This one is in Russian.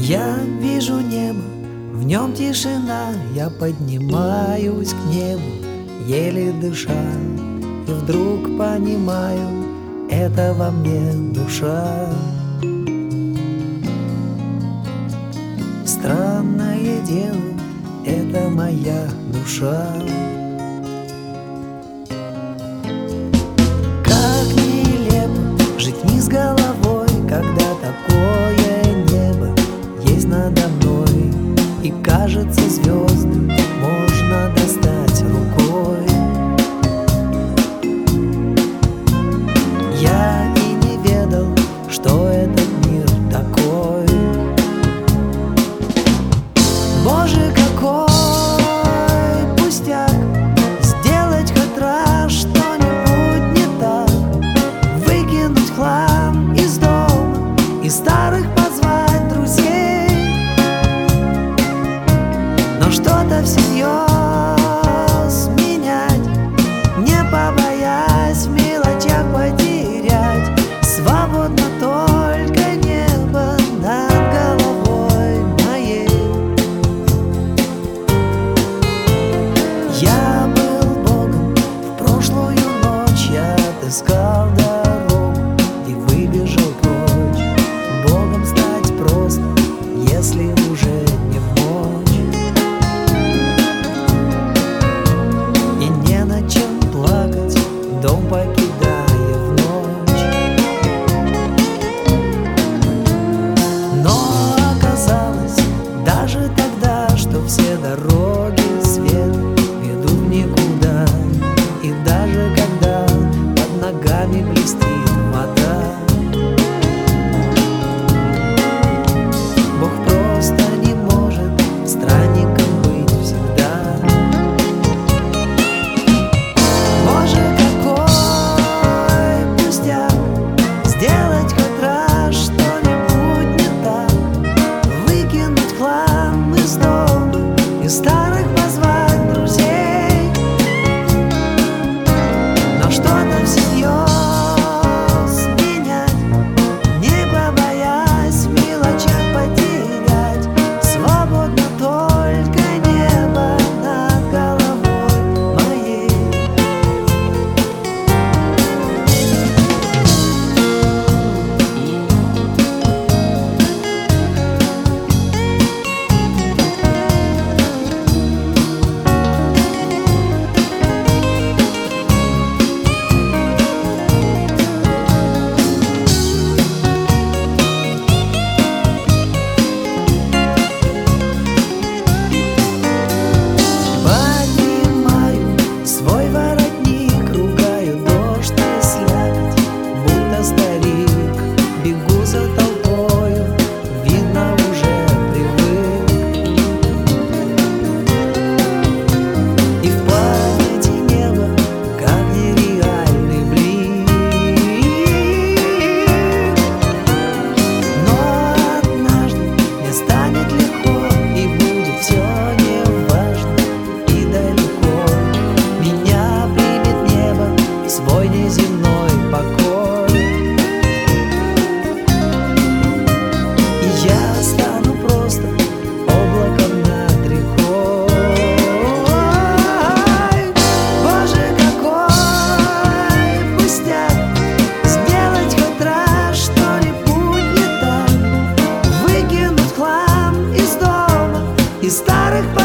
Я вижу небо, в нем тишина, я поднимаюсь к небу, еле дыша, и вдруг понимаю, это во мне душа. Странное дело, это моя душа. Как нелепо жить вниз головой, когда такое небо есть надо мной, и кажется, звезды можно достать рукой. Я и не ведал, что этот мир такой. Боже, какой пустяк сделать хоть раз что-нибудь не так, выкинуть хлам из дома и старых позвать друзей, но что-то всерьез менять, не побоясь в мелочах потерять. Свободно только небо над головой моей. Я был Богом в прошлую ночь, я отыскал дорогу и выбежал прочь. Богом стать просто, если уже не в мочь, и не над чем плакать, дом покидая в ночь. Но оказалось даже тогда, что все дороги света ведут в никуда, и даже когда под ногами блестит вода, Бог просто не может странником быть всегда. Боже, какой пустяк сделать хоть раз что-нибудь не так, выкинуть хлам из дома и старых позвать друзей, но что-то всерьез менять, не побоясь в мелочах потерять. Свободно только небо над головой моей. Поднимаю свой воротник, ругаю дождь и слякоть, будто старик. Бегу за толпою, видно, уже привык. И в памяти небо, как нереальный блик. Но однажды мне станет легко, и будет все неважно и далеко. Меня примет небо в свой неземной покой, и я стану просто облаком над рекой. Боже, какой пустяк сделать хоть раз что-нибудь не так, выкинуть хлам из дома и старых